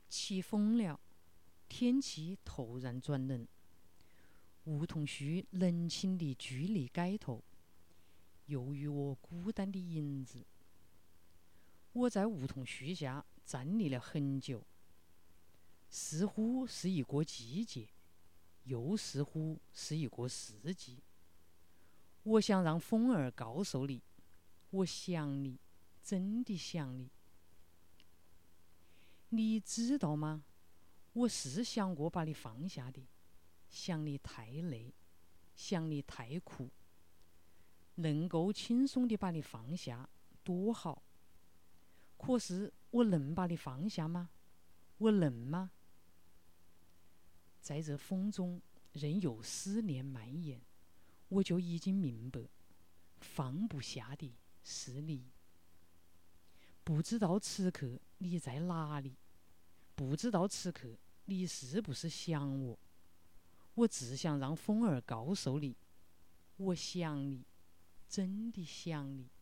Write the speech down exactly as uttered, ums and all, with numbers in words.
起风了，天气突然转冷。梧桐树冷清的伫立街头，犹如我孤单的影子。我在梧桐树下站立了很久，似乎是一个季节，又似乎是一个世纪。我想让风儿告诉你，我想你，真的想你。你知道吗？我是想过把你放下的，想你太累，想你太苦。能够轻松地把你放下，多好。可是我能把你放下吗？我能吗？在这风中，任由思念蔓延，我就已经明白，放不下的是你。不知道此刻你在哪里，不知道此刻你是不是想我。我只想让风儿告诉你，我想你，真的想你。